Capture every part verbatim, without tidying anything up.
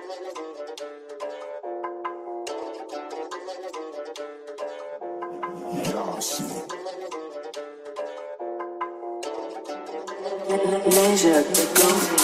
Leisure, go.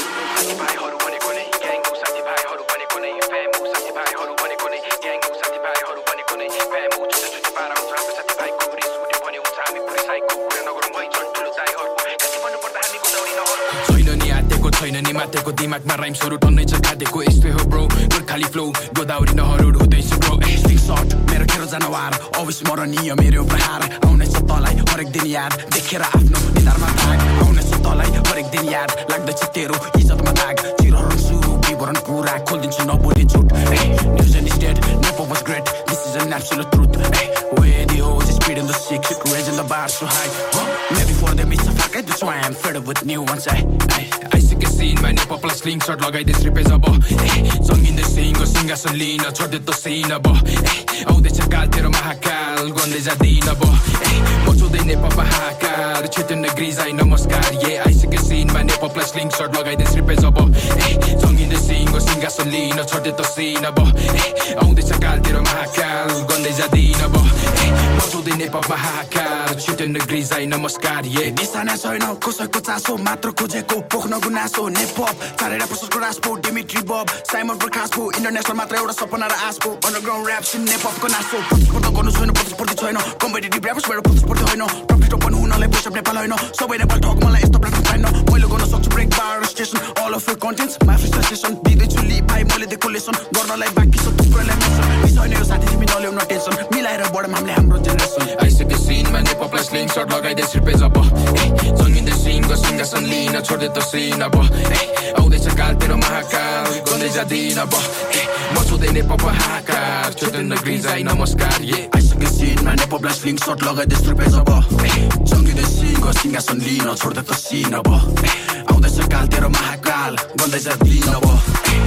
छैन नि मातेको दिमागमा राइम्सहरु टन्नै छ खादेको यस्तै हो ब्रो गोर्खाली फ्लो गोदावरी नहरु हुँदैछ ब्रो स्टिक शट मेरो खेरो जनावर अविस्मरणीय मेरो प्रहार आउने छ तलाई हरेक दिन याद देखेर आफ्नो निधारमा भाग आउने छ तलाई हरेक दिन याद लाग्दैछ तेरो इज्जतमा दाग चिरहरु सुरु विवरण पुरा खोल्दिन्छु नबोली झुट news and state never was great this is an absolute truth where the O's is speed in the six raising the bar so high maybe for them it's a fuck that's why I'm fed up with new ones I I see a scene my nipple plus sling shot लगाइदिस रिपेज अब सँगिँदै सिंहको सिंहासन लिन छोड्दै त scene अब आउँदैछ काल तेरो महाकाल गन्दै जाँदिन अब मचाउँदै नेपाल हाहाकार क्षेत्र ग्रिजाई नमस्कार ये I see a scene my nipple plus sling shot लगाइदिस रिपेज अब सँगिँदै सिंहको सिंहासन लिन छोड्दै त सिन अब आउँदैछ काल तेरो महाकाल गन्दै जाँदिन अब मचाउँदै नेपाल हाहाकार क्षेत्र ग्रिजाई नमस्कार ये निशाना छैन कसैको चासो मात्र खोजेको पोख्न गुनासो नेपप चारैटा प्रशस्तको रासपो डिमिट्री बब साइमन प्रकाशको इन्टरनेसनल मात्र एउटा सपना र आशको अन्डरग्राउन्ड र्याप सिन नेपपको नासो प्रतिस्पर्धा गर्नु छैन प्रतिस्पर्धी छैन कम्पिटिटिभ र्यापर्स मेरो प्रतिस्पर्धी होइन प्रफिट ओपन हुनलाई पुसअप नेपाल होइन सबै नेपाल ठग मलाई यस्तो प्लेटफर्म छैन मैले गर्न सक्छु break bar station all of your contents my frustration दिँदैछु लिप भाइ मैले दिएको लेसन गर्नलाई बाँकी छ थुप्रैलाई मेसन छैन यो साथी तिमी नल्याउन टेन्सन मिलाएर बढौँ हामीले हाम्रो जेनेरेसन आइसक्यो सिनमा नेपाल स्लिङ सर्ट लगाइदिए सिर्पेज अब सँगिँदै सिंहको सिंहासन लिन छोड्दै त सिन अब आउँदैछ काल तेरो महाकाल गन्दै जाँदिन अब मचाउँदै नेपाल हाहाकार छोड्दैन ग्रिजाई नमस्कार ये आइसक्यो सिनमा नेपाल स्लिङ सर्ट लगाइदिए सिर्पेज अब सँगिँदै सिंहको सिंहासन लिन छोड्दै त सिन अब आउँदैछ काल तेरो महाकाल गन्दै जाँदिन अब